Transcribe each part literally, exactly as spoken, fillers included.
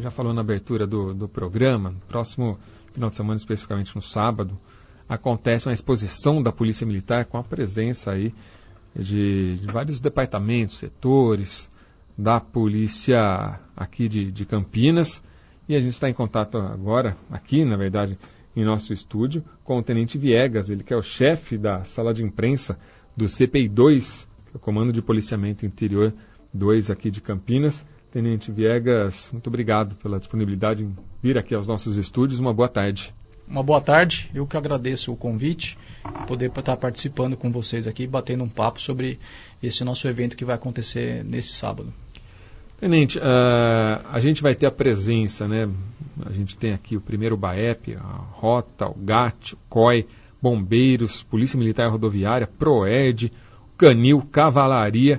já falou na abertura do, do programa, próximo final de semana, especificamente no sábado, acontece uma exposição da Polícia Militar com a presença aí de, de vários departamentos, setores da Polícia aqui de, de Campinas. E a gente está em contato agora, aqui, na verdade, em nosso estúdio, com o Tenente Viegas, ele que é o chefe da sala de imprensa do C P I dois, que é o Comando de Policiamento Interior dois aqui de Campinas. Tenente Viegas, muito obrigado pela disponibilidade em vir aqui aos nossos estúdios. Uma boa tarde. Uma boa tarde. Eu que agradeço o convite, poder estar participando com vocês aqui, batendo um papo sobre esse nosso evento que vai acontecer nesse sábado. Tenente, uh, a gente vai ter a presença, né? A gente tem aqui o primeiro BAEP, a Rota, o GAT, o C O I, Bombeiros, Polícia Militar Rodoviária, PROERD, Canil, Cavalaria.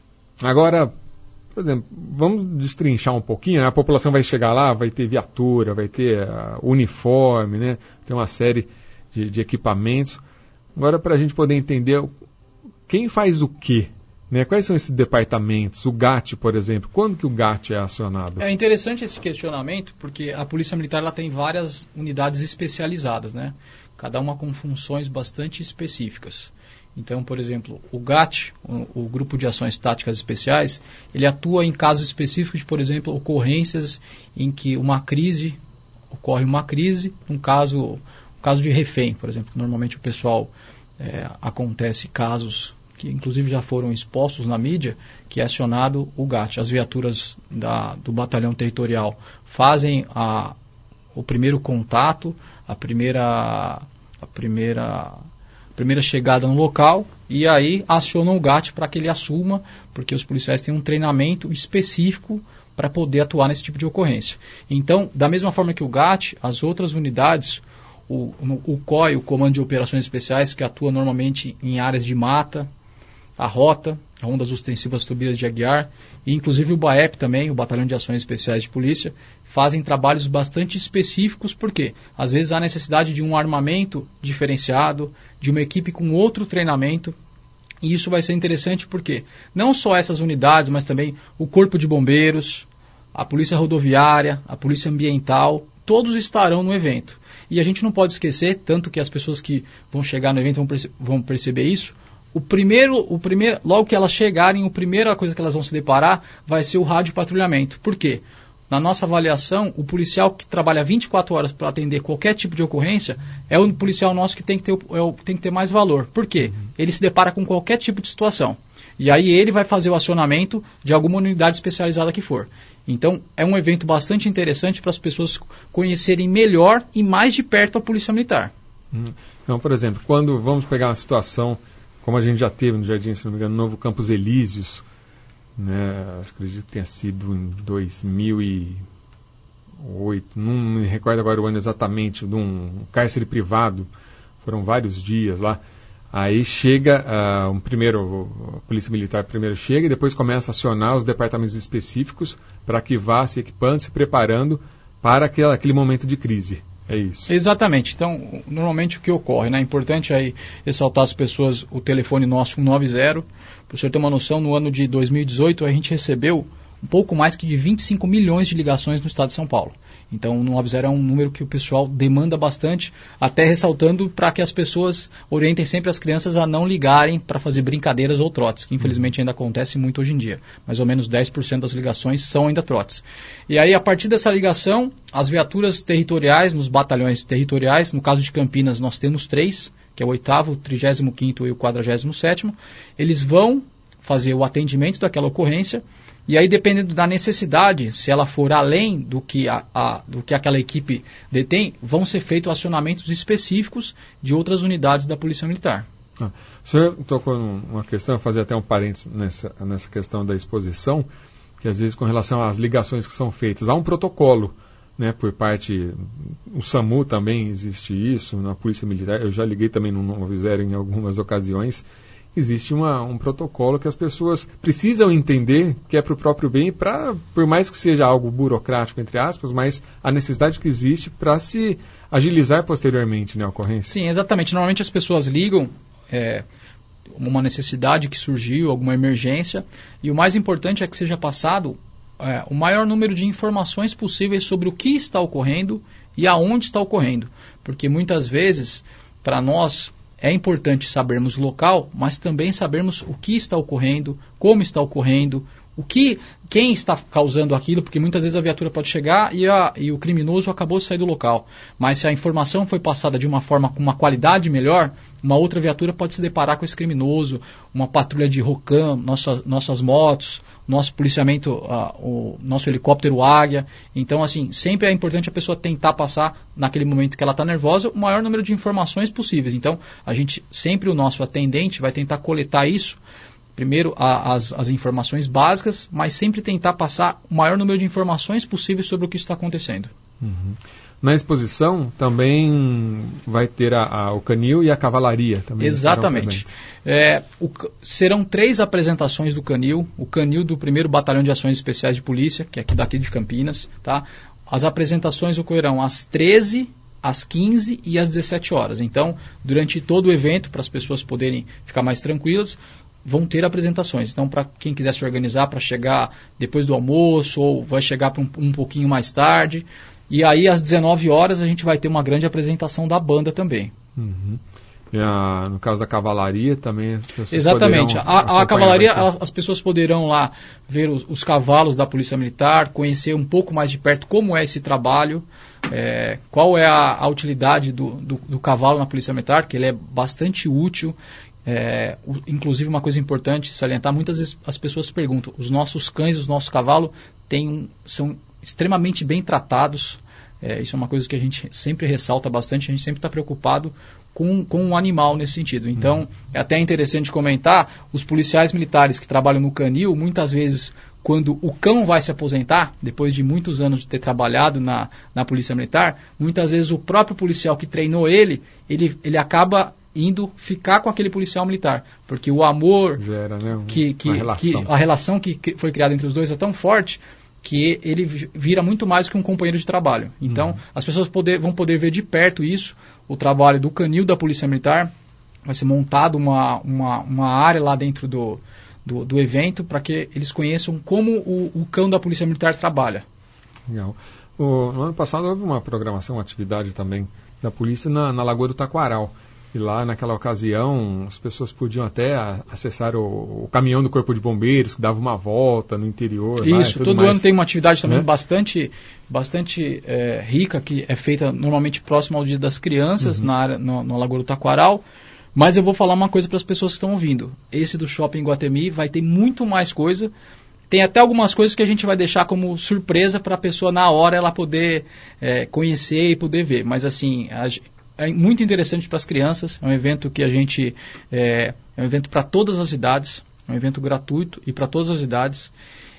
Agora, por exemplo, vamos destrinchar um pouquinho, né? A população vai chegar lá, vai ter viatura, vai ter uh, uniforme, né? Tem uma série de, de equipamentos. Agora, para a gente poder entender quem faz o quê, né? Quais são esses departamentos? O GAT, por exemplo, quando que o GAT é acionado? É interessante esse questionamento, porque a Polícia Militar ela tem várias unidades especializadas, né? Cada uma com funções bastante específicas. Então, por exemplo, o GAT, o, o Grupo de Ações Táticas Especiais, ele atua em casos específicos de, por exemplo, ocorrências em que uma crise, ocorre uma crise, um caso, um caso de refém, por exemplo. Normalmente o pessoal, é, acontece casos que inclusive já foram expostos na mídia, que é acionado o GAT. As viaturas da, do batalhão territorial fazem a, o primeiro contato, a primeira... A primeira primeira chegada no local, e aí acionam o GAT para que ele assuma, porque os policiais têm um treinamento específico para poder atuar nesse tipo de ocorrência. Então, da mesma forma que o GAT, as outras unidades, o, o C O I, o Comando de Operações Especiais, que atua normalmente em áreas de mata, a Rota, a Rondas Ostensivas Tobias de Aguiar, e inclusive o BAEP também, o Batalhão de Ações Especiais de Polícia, fazem trabalhos bastante específicos, porque às vezes há necessidade de um armamento diferenciado, de uma equipe com outro treinamento, e isso vai ser interessante porque não só essas unidades, mas também o Corpo de Bombeiros, a Polícia Rodoviária, a Polícia Ambiental, todos estarão no evento. E a gente não pode esquecer, tanto que as pessoas que vão chegar no evento vão, perce- vão perceber isso, O primeiro, o primeiro, logo que elas chegarem, a primeira coisa que elas vão se deparar vai ser o rádio patrulhamento. Por quê? Na nossa avaliação, o policial que trabalha vinte e quatro horas para atender qualquer tipo de ocorrência é o policial nosso que tem que ter, é o, tem que ter mais valor. Por quê? Ele se depara com qualquer tipo de situação. E aí ele vai fazer o acionamento de alguma unidade especializada que for. Então, é um evento bastante interessante para as pessoas conhecerem melhor e mais de perto a Polícia Militar. Então, por exemplo, quando vamos pegar uma situação como a gente já teve no Jardim, se não me engano, no Novo Campos Elíseos, né, acredito que tenha sido em dois mil e oito, não me recordo agora o ano exatamente, de um cárcere privado, foram vários dias lá. Aí chega, uh, um primeiro, a Polícia Militar primeiro chega e depois começa a acionar os departamentos específicos para que vá se equipando, se preparando para aquele, aquele momento de crise. É isso. Exatamente. Então, normalmente o que ocorre, né? É importante aí ressaltar as pessoas o telefone nosso um nove zero. Para o senhor ter uma noção, no ano de dois mil e dezoito a gente recebeu um pouco mais que de vinte e cinco milhões de ligações no estado de São Paulo. Então, o nove zero é um número que o pessoal demanda bastante, até ressaltando para que as pessoas orientem sempre as crianças a não ligarem para fazer brincadeiras ou trotes, que infelizmente ainda acontece muito hoje em dia. Mais ou menos dez por cento das ligações são ainda trotes. E aí, a partir dessa ligação, as viaturas territoriais, nos batalhões territoriais, no caso de Campinas, nós temos três, que é o oitavo, o trigésimo quinto e o quadragésimo sétimo, eles vão fazer o atendimento daquela ocorrência. E aí, dependendo da necessidade, se ela for além do que, a, a, do que aquela equipe detém, vão ser feitos acionamentos específicos de outras unidades da Polícia Militar. Ah, o senhor tocou numa questão, eu vou fazer até um parênteses nessa, nessa questão da exposição, que às vezes com relação às ligações que são feitas, há um protocolo, né, por parte, o SAMU também existe isso, na Polícia Militar, eu já liguei também no nove zero em algumas ocasiões. Existe uma, um protocolo que as pessoas precisam entender que é para o próprio bem, pra, por mais que seja algo burocrático, entre aspas, mas a necessidade que existe para se agilizar posteriormente, né, a ocorrência. Sim, exatamente. Normalmente as pessoas ligam é, uma necessidade que surgiu, alguma emergência, e o mais importante é que seja passado é, o maior número de informações possíveis sobre o que está ocorrendo e aonde está ocorrendo. Porque muitas vezes, para nós, é importante sabermos o local, mas também sabermos o que está ocorrendo, como está ocorrendo, o que, quem está causando aquilo, porque muitas vezes a viatura pode chegar e, a, e o criminoso acabou de sair do local. Mas se a informação foi passada de uma forma com uma qualidade melhor, uma outra viatura pode se deparar com esse criminoso, uma patrulha de ROCAM, nossa, nossas motos, nosso policiamento, uh, o nosso helicóptero Águia. Então, assim, sempre é importante a pessoa tentar passar, naquele momento que ela está nervosa, o maior número de informações possíveis. Então, a gente, sempre o nosso atendente vai tentar coletar isso. Primeiro, a, as, as informações básicas, mas sempre tentar passar o maior número de informações possíveis sobre o que está acontecendo. Uhum. Na exposição também vai ter a, a, o canil e a cavalaria. Também Exatamente. É, o, serão três apresentações do canil. O canil do primeiro Batalhão de Ações Especiais de Polícia, que é aqui daqui de Campinas. Tá? As apresentações ocorrerão às treze, às quinze e às dezessete horas. Então, durante todo o evento, para as pessoas poderem ficar mais tranquilas, vão ter apresentações. Então, para quem quiser se organizar para chegar depois do almoço ou vai chegar um, um pouquinho mais tarde. E aí, às dezenove horas, a gente vai ter uma grande apresentação da banda também. Uhum. E a, no caso da cavalaria, também as pessoas Exatamente. A, a cavalaria, a, as pessoas poderão lá ver os, os cavalos da Polícia Militar, conhecer um pouco mais de perto como é esse trabalho, é, qual é a, a utilidade do, do, do cavalo na Polícia Militar, que ele é bastante útil. É, o, inclusive, uma coisa importante salientar, muitas vezes as pessoas perguntam, os nossos cães, os nossos cavalos têm, são extremamente bem tratados. É, isso é uma coisa que a gente sempre ressalta bastante, a gente sempre está preocupado com, com o animal nesse sentido. Então, uhum. é até interessante comentar, os policiais militares que trabalham no canil, muitas vezes, quando o cão vai se aposentar, depois de muitos anos de ter trabalhado na, na Polícia Militar, muitas vezes o próprio policial que treinou ele, ele, ele acaba indo ficar com aquele policial militar, porque o amor, Gera, né? que, que, relação. que a relação que foi criada entre os dois é tão forte que ele vira muito mais que um companheiro de trabalho. Então, uhum. as pessoas poder, vão poder ver de perto isso, o trabalho do canil da Polícia Militar. Vai ser montado uma, uma, uma área lá dentro do, do, do evento para que eles conheçam como o, o cão da Polícia Militar trabalha. Legal. O, no ano passado houve uma programação, uma atividade também da polícia na, na Lagoa do Taquaral. E lá, naquela ocasião, as pessoas podiam até a, acessar o, o caminhão do Corpo de Bombeiros, que dava uma volta no interior. Isso, lá, todo mais. ano tem uma atividade também, né? bastante, bastante é, rica, que é feita normalmente próximo ao Dia das Crianças, uhum. na área, no, no Lagoa do Taquaral. Mas eu vou falar uma coisa para as pessoas que estão ouvindo. Esse do Shopping Iguatemi vai ter muito mais coisa. Tem até algumas coisas que a gente vai deixar como surpresa para a pessoa, na hora, ela poder é, conhecer e poder ver. Mas, assim... A, É muito interessante para as crianças, é um evento que a gente, é, é um evento para todas as idades, é um evento gratuito e para todas as idades,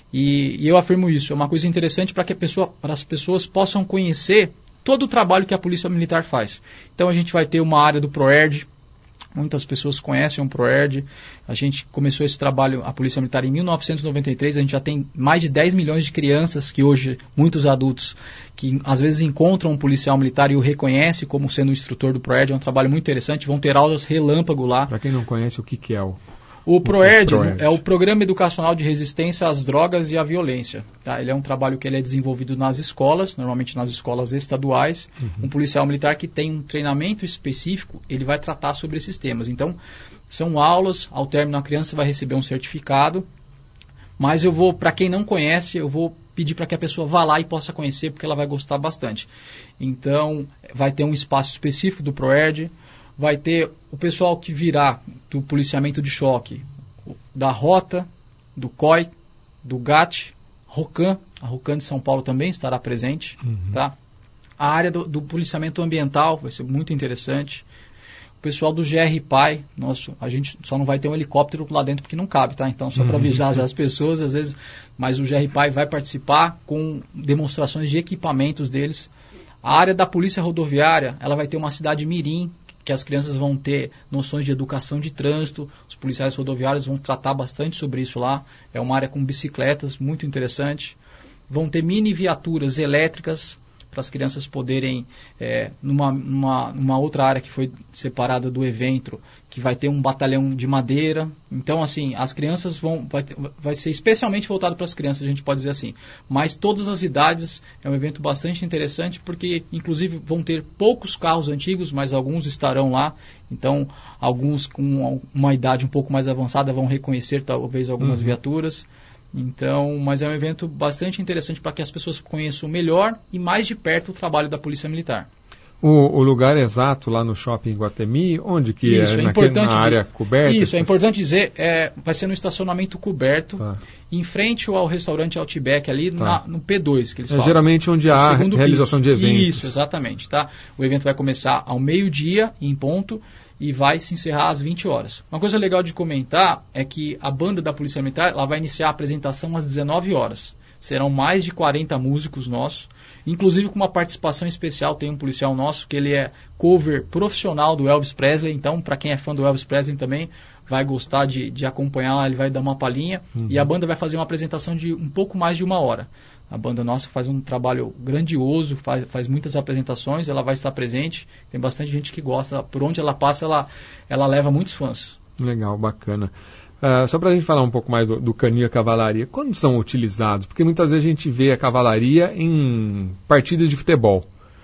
e, e eu afirmo isso, é uma coisa interessante para que a pessoa, para as pessoas possam conhecer todo o trabalho que a Polícia Militar faz. Então a gente vai ter uma área do PROERD, muitas pessoas conhecem o PROERD, a gente começou esse trabalho, a Polícia Militar, em mil novecentos e noventa e três, a gente já tem mais de dez milhões de crianças, que hoje, muitos adultos, que às vezes encontram um policial militar e o reconhecem como sendo o instrutor do PROERD, é um trabalho muito interessante, vão ter aulas relâmpago lá. Para quem não conhece, o que, que é o... O PROERD, o PROERD é o Programa Educacional de Resistência às Drogas e à Violência. Tá? Ele é um trabalho que ele é desenvolvido nas escolas, normalmente nas escolas estaduais. Uhum. Um policial militar que tem um treinamento específico, ele vai tratar sobre esses temas. Então, são aulas, ao término a criança vai receber um certificado, mas eu vou, para quem não conhece, eu vou pedir para que a pessoa vá lá e possa conhecer, porque ela vai gostar bastante. Então, vai ter um espaço específico do PROERD, vai ter o pessoal que virá do policiamento de choque, da Rota, do C O I, do GAT, ROCAM, a ROCAM de São Paulo também estará presente. Uhum. Tá? A área do, do policiamento ambiental vai ser muito interessante. O pessoal do G R P A I, nosso, a gente só não vai ter um helicóptero lá dentro porque não cabe, tá? Então, só para uhum. vigiar as pessoas, às vezes, mas o G R P A I vai participar com demonstrações de equipamentos deles. A área da Polícia Rodoviária, ela vai ter uma cidade mirim, que as crianças vão ter noções de educação de trânsito, os policiais rodoviários vão tratar bastante sobre isso lá, é uma área com bicicletas, muito interessante. Vão ter mini viaturas elétricas para as crianças poderem, é, numa, numa, numa outra área que foi separada do evento, que vai ter um batalhão de madeira. Então, assim, as crianças vão, vai, vai ser especialmente voltado para as crianças, a gente pode dizer assim. Mas todas as idades, é um evento bastante interessante, porque, inclusive, vão ter poucos carros antigos, mas alguns estarão lá. Então, alguns com uma idade um pouco mais avançada vão reconhecer, talvez, algumas uhum. viaturas. Então, mas é um evento bastante interessante para que as pessoas conheçam melhor e mais de perto o trabalho da Polícia Militar. O, o lugar exato lá no Shopping Guatemi, onde que Isso, é? é Naquele, importante na área coberta? Isso, é importante dizer, é, vai ser no estacionamento coberto, tá. em frente ao restaurante Outback ali, tá. na, no P dois, que eles é falam. Geralmente onde há realização piso. de eventos. Isso, exatamente. Tá? O evento vai começar ao meio-dia, em ponto, e vai se encerrar às vinte horas. Uma coisa legal de comentar é que a banda da Polícia Militar ela vai iniciar a apresentação às dezenove horas. Serão mais de quarenta músicos nossos, inclusive com uma participação especial. Tem um policial nosso que ele é cover profissional do Elvis Presley, então para quem é fã do Elvis Presley também vai gostar de, de acompanhar, ele vai dar uma palhinha, uhum. e a banda vai fazer uma apresentação de um pouco mais de uma hora. A banda nossa faz um trabalho grandioso, faz, faz muitas apresentações, ela vai estar presente, tem bastante gente que gosta, por onde ela passa ela, ela leva muitos fãs. Legal, bacana. Uh, só para a gente falar um pouco mais do, do canil e a cavalaria, quando são utilizados? Porque muitas vezes a gente vê a cavalaria em partidas de futebol,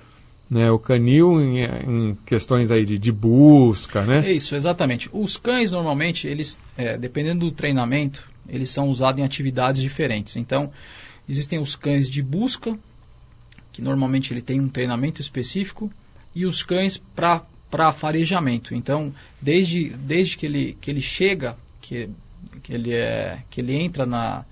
né? O canil em, em questões aí de, de busca, né? É isso, exatamente. Os cães normalmente, eles, é, dependendo do treinamento, eles são usados em atividades diferentes. Então, existem os cães de busca, que normalmente ele tem um treinamento específico, e os cães para farejamento. Então, desde, desde que, ele, que ele chega, que, que, ele, é, que ele entra na,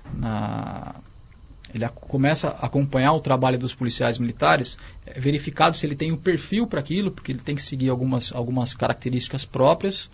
na... ele começa a acompanhar o trabalho dos policiais militares, é verificado se ele tem o perfil para aquilo, porque ele tem que seguir algumas, algumas características próprias.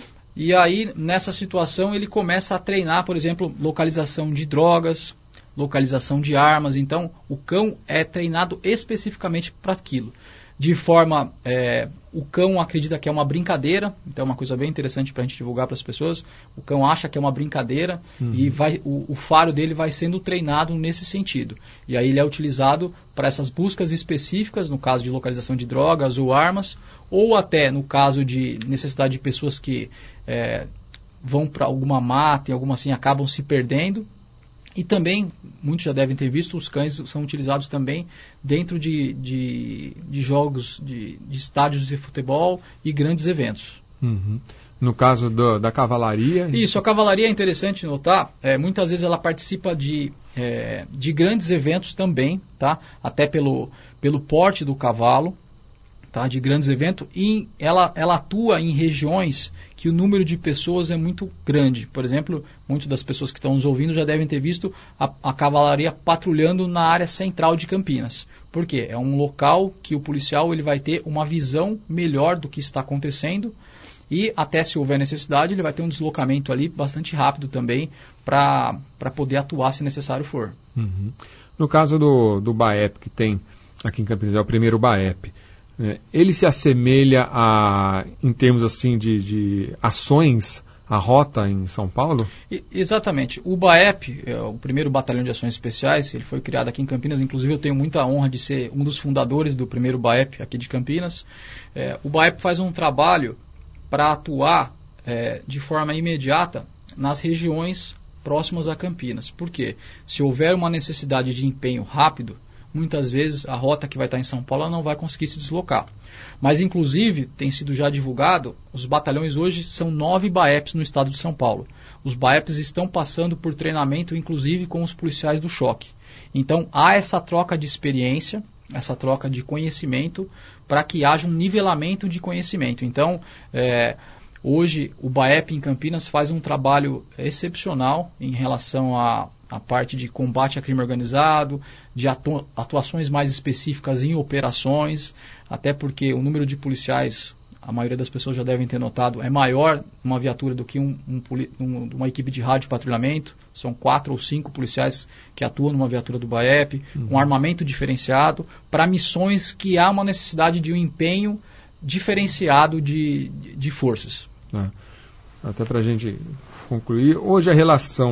E aí, nessa situação, ele começa a treinar, por exemplo, localização de drogas, localização de armas. Então, o cão é treinado especificamente para aquilo. De forma, é, o cão acredita que é uma brincadeira, então é uma coisa bem interessante para a gente divulgar para as pessoas. O cão acha que é uma brincadeira, uhum. e vai, o, o faro dele vai sendo treinado nesse sentido. E aí ele é utilizado para essas buscas específicas, no caso de localização de drogas ou armas, ou até no caso de necessidade de pessoas que é, vão para alguma mata e alguma assim, acabam se perdendo. E também, muitos já devem ter visto, os cães são utilizados também dentro de, de, de jogos, de, de estádios de futebol e grandes eventos. Uhum. No caso do, da cavalaria? Isso, a cavalaria é interessante notar, é, muitas vezes ela participa de, é, de grandes eventos também, tá? Até pelo, pelo porte do cavalo. Tá, de grandes eventos, e ela, ela atua em regiões que o número de pessoas é muito grande. Por exemplo, muitas das pessoas que estão nos ouvindo já devem ter visto a, a cavalaria patrulhando na área central de Campinas. Por quê? É um local que o policial ele vai ter uma visão melhor do que está acontecendo, e até se houver necessidade, ele vai ter um deslocamento ali bastante rápido também para poder atuar se necessário for. Uhum. No caso do, do BAEP, que tem aqui em Campinas, é o primeiro BAEP, ele se assemelha a, em termos assim de, de ações, a rota em São Paulo? E, exatamente. O BAEP, é o primeiro Batalhão de Ações Especiais, ele foi criado aqui em Campinas. Inclusive eu tenho muita honra de ser um dos fundadores do primeiro BAEP aqui de Campinas. É, o BAEP faz um trabalho para atuar é, de forma imediata nas regiões próximas a Campinas. Por quê? Se houver uma necessidade de empenho rápido, muitas vezes a rota que vai estar em São Paulo ela não vai conseguir se deslocar. Mas, inclusive, tem sido já divulgado, os batalhões hoje são nove BAEPs no estado de São Paulo. Os BAEPs estão passando por treinamento, inclusive, com os policiais do choque. Então, há essa troca de experiência, essa troca de conhecimento, para que haja um nivelamento de conhecimento. Então, é, hoje, o BAEP em Campinas faz um trabalho excepcional em relação a a parte de combate a crime organizado, de atu- atuações mais específicas em operações, até porque o número de policiais, a maioria das pessoas já devem ter notado, é maior uma viatura do que um, um, um, uma equipe de rádio patrulhamento. São quatro ou cinco policiais que atuam numa viatura do BAEP, uhum. com armamento diferenciado, para missões que há uma necessidade de um empenho diferenciado de, de, de forças. É. Até para a gente concluir, hoje a relação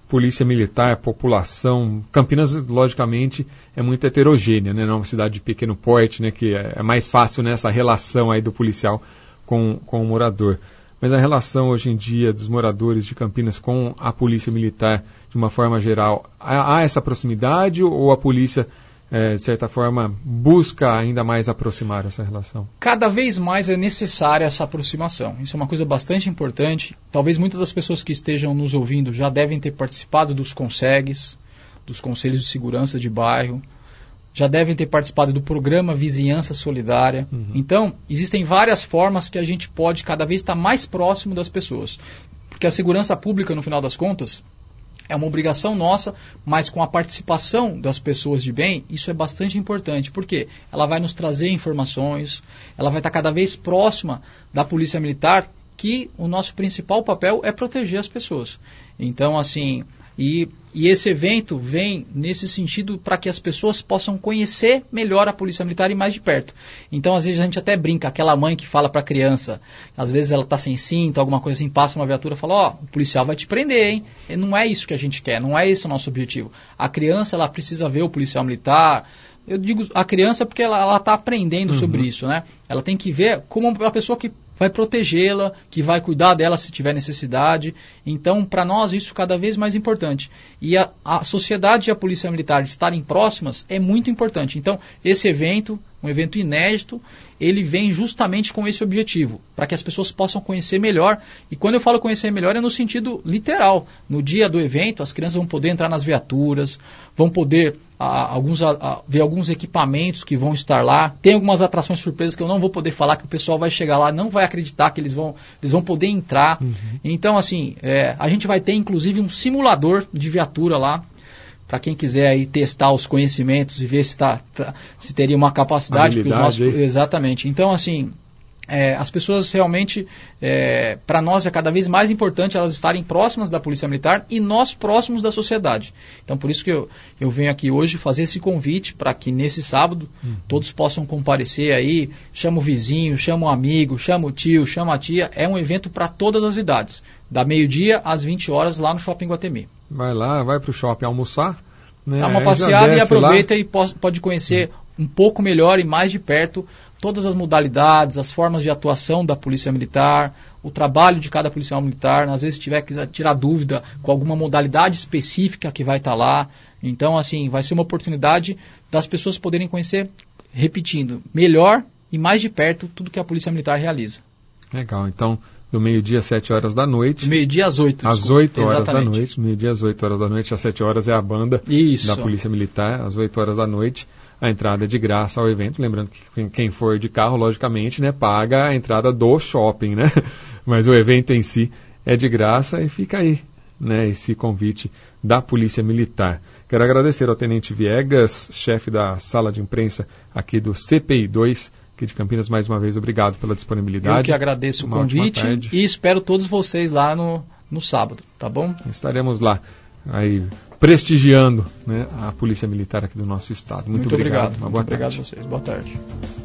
polícia militar, população. Campinas, logicamente, é muito heterogênea, né? Não é uma cidade de pequeno porte, né? Que é, é mais fácil nessa relação aí do policial com, com o morador. Mas a relação hoje em dia dos moradores de Campinas com a polícia militar, de uma forma geral, há, há essa proximidade ou a polícia, é, de certa forma, busca ainda mais aproximar essa relação? Cada vez mais é necessária essa aproximação. Isso é uma coisa bastante importante. Talvez muitas das pessoas que estejam nos ouvindo já devem ter participado dos conselhos, dos conselhos de segurança de bairro, já devem ter participado do programa Vizinhança Solidária. Uhum. Então, existem várias formas que a gente pode cada vez estar mais próximo das pessoas. Porque a segurança pública, no final das contas, é uma obrigação nossa, mas com a participação das pessoas de bem, isso é bastante importante. Por quê? Ela vai nos trazer informações, ela vai estar cada vez próxima da Polícia Militar, que o nosso principal papel é proteger as pessoas. Então, assim, e, e esse evento vem nesse sentido para que as pessoas possam conhecer melhor a Polícia Militar e mais de perto. Então, às vezes, a gente até brinca, aquela mãe que fala para a criança, às vezes ela está sem cinto, alguma coisa assim, passa uma viatura e fala, ó, oh, o policial vai te prender, hein? E não é isso que a gente quer, não é esse o nosso objetivo. A criança, ela precisa ver o policial militar. Eu digo a criança porque ela está aprendendo uhum. sobre isso, né? Ela tem que ver como uma pessoa que vai protegê-la, que vai cuidar dela se tiver necessidade. Então, para nós, isso é cada vez mais importante. E a, a sociedade e a Polícia Militar estarem próximas é muito importante. Então, esse evento, um evento inédito, ele vem justamente com esse objetivo, para que as pessoas possam conhecer melhor. E quando eu falo conhecer melhor, é no sentido literal. No dia do evento, as crianças vão poder entrar nas viaturas, vão poder a, alguns, a, a, ver alguns equipamentos que vão estar lá. Tem algumas atrações surpresas que eu não vou poder falar, que o pessoal vai chegar lá, não vai acreditar que eles vão, eles vão poder entrar. Uhum. Então, assim, é, a gente vai ter inclusive um simulador de viatura lá, para quem quiser aí testar os conhecimentos e ver se, tá, tá, se teria uma capacidade. Os nossos, exatamente. Então, assim, é, as pessoas realmente, é, para nós é cada vez mais importante elas estarem próximas da Polícia Militar e nós próximos da sociedade. Então, por isso que eu, eu venho aqui hoje fazer esse convite para que nesse sábado uhum. todos possam comparecer aí, chama o vizinho, chama o amigo, chama o tio, chama a tia. É um evento para todas as idades, da meio-dia às vinte horas lá no Shopping Guatemi. Vai lá, vai para o shopping almoçar, né? Dá uma passeada e aproveita lá. E pode conhecer um pouco melhor e mais de perto todas as modalidades, as formas de atuação da Polícia Militar, o trabalho de cada policial militar. Às vezes, se tiver que tirar dúvida com alguma modalidade específica que vai estar lá. Então, assim, vai ser uma oportunidade das pessoas poderem conhecer, repetindo, melhor e mais de perto tudo que a Polícia Militar realiza. Legal, então, do meio-dia às sete horas da noite. Do meio-dia às oito. Às oito horas exatamente. Da noite. Meio-dia às oito horas da noite, às sete horas é a banda Isso. da Polícia Militar. Às oito horas da noite, a entrada é de graça ao evento. Lembrando que quem for de carro, logicamente, né, paga a entrada do shopping, né? Mas o evento em si é de graça e fica aí, né, esse convite da Polícia Militar. Quero agradecer ao Tenente Viegas, chefe da sala de imprensa aqui do C P I dois, aqui de Campinas, mais uma vez, obrigado pela disponibilidade. Eu que agradeço uma o convite e espero todos vocês lá no, no sábado, tá bom? Estaremos lá, aí, prestigiando, né, a Polícia Militar aqui do nosso estado. Muito, Muito obrigado. obrigado. Uma boa Muito tarde. Obrigado a vocês. Boa tarde.